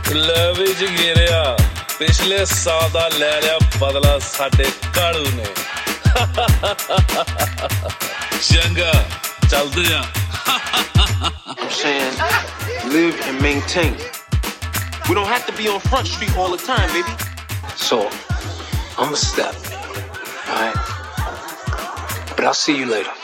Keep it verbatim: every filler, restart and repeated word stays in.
ਲੈ ਵੀ ਜਗੀਰਿਆ ਪਿਛਲੇ ਸਾਲ ਦਾ ਲੈ ਲਿਆ ਬਦਲਾ ਸਾਡੇ ਕਾਲੂ ਨੇ ਚੰਗਾ ਚੱਲਦੇ ਆ I'm saying live and maintain. We don't have to be on Front Street all the time, baby. So I'm a step, all right? But I'll see you later.